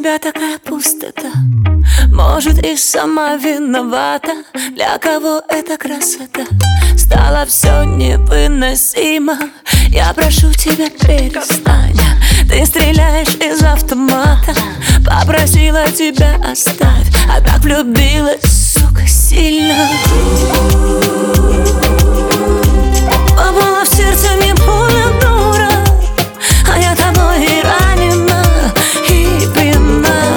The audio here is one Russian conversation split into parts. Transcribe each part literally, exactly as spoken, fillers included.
тебя такая пустота? Может, и сама виновата. Для кого эта красота стало все невыносимо? Я прошу тебя, перестань. Ты стреляешь из автомата. Попросила тебя оставь, а так влюбилась, сука, сильно. Попала в сердце мне пуля, дура, а я тобой и ранена, и пьяна.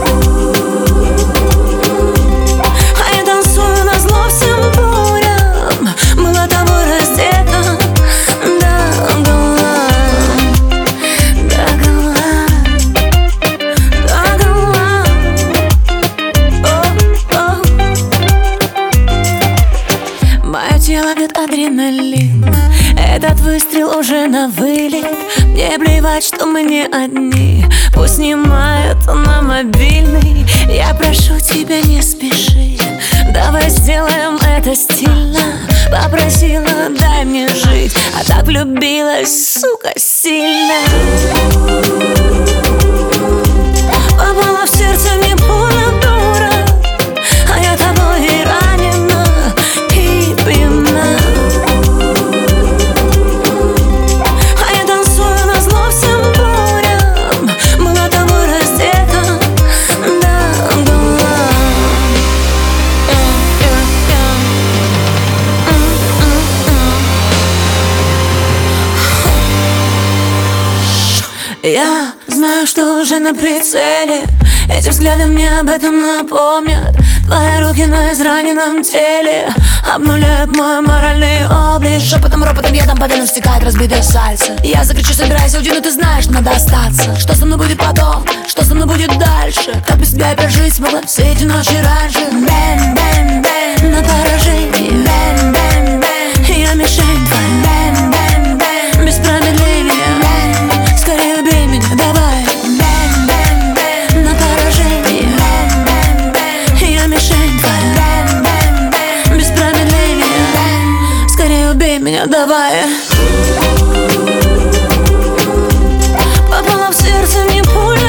А я танцую назло всем бурям, была тобой раздета до гола, до гола, до гола. О, о. Мое тело бьет адреналин, этот выстрел уже на вылет. Мне плевать, что мы не одни, пусть снимают на мобильный. Я прошу тебя, не спеши, давай сделаем это стильно. Попросила, дай мне жить, а так влюбилась, сука, сильно. Попала в сердце мне пуля, дура, а я тобой и ранена, и пьяна. Я знаю, что уже на прицеле, эти взгляды мне об этом напомнят. Твои руки на израненном теле обнуляют мой моральный облик. Шепотом, ропотом, ядом по венам стекает разбитое сальце. Я закричу, собирайся, уйди, но ты знаешь, надо остаться. Что со мной будет потом, что со мной будет дальше? Как без тебя опять жить смогла все эти ночи раньше? Бэм, бэм, бэм, на поражении. Бэм, бэм, бэм, я мишень твоя. Бэм, бэм, бэм, без промедления. Бэм, скорее убей меня, давай. Бэм, бэм, бэм, на поражении. Бэм, бэм, бэм, я мишень твоя. Бэм, бэм, бэм, без промедления. Бэм, скорее убей меня, давай. Попала в сердце мне пуля.